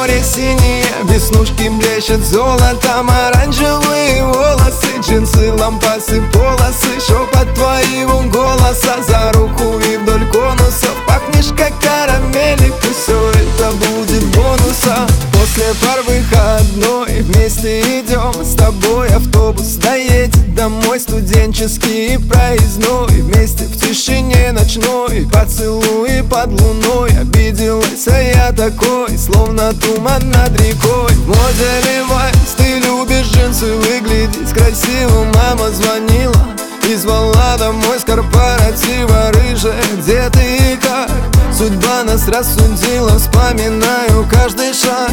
море синее, веснушки блещут золотом, оранжевые волосы, джинсы, лампасы, полосы, шепот твоего голоса за руку и вдоль конусов. Пахнешь как карамель, и пусть все это будет бонусом. После пар выходной вместе идем с тобой, автобус доедет домой, студенческий проездной. Вместе в тишине ночной, поцелуи под луной. Обиделась, а я такой, словно туман над рекой. В моде Levi's, ты любишь джинсы, выглядеть красиво. Мама звонила и звала домой с корпоратива. Рыжая, где ты и как? Судьба нас рассудила, вспоминаю каждый шаг.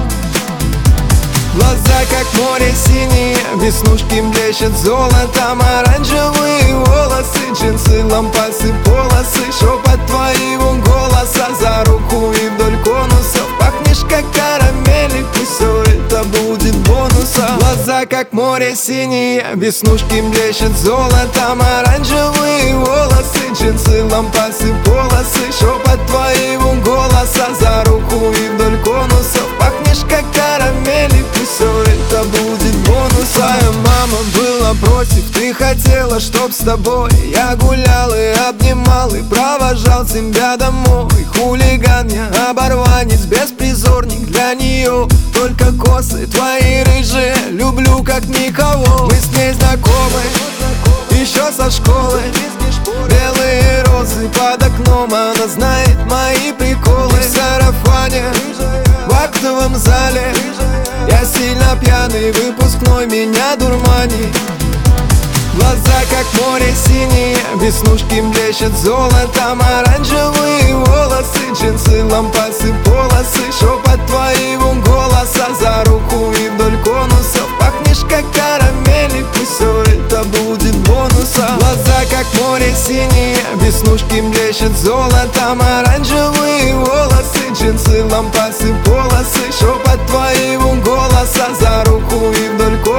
Глаза как море синие, веснушки блещут золотом, оранжевые волосы, джинсы, лампасы, полосы, шепот твоего голоса за руку и вдоль конусов. Пахнешь как карамель, и пусть все это будет бонусом. Глаза как море синие, веснушки блещут золотом, оранжевые волосы, джинсы, лампасы, полосы, шепот твоего голоса за руку и вдоль конусов. Пахнешь как карамель, и пусть все это будет бонусом. Твоя мама была против, ты хотела, чтоб с тобой я гулял и обнимал и провожал тебя домой. Хулиган я, оборванец, беспризорник для нее. Только косы твои рыжие, люблю как никого. Мы с ней знакомы еще со школы. Белые розы под окном, она знает мои приколы. В сарафане, в актовом зале, я сильно пьяный, выпускной меня дурманит. Глаза как море синие, веснушки блещут золотом, оранжевые волосы, джинсы, лампасы, полосы, шепот твоего голоса за руку и вдоль конусов. Пахнешь как карамель, и пусть все это будет бонусом. Глаза как море синие, веснушки блещут золотом, оранжевые волосы, джинсы, лампасы, полосы, шепот твоего голоса за руку и вдоль конусов.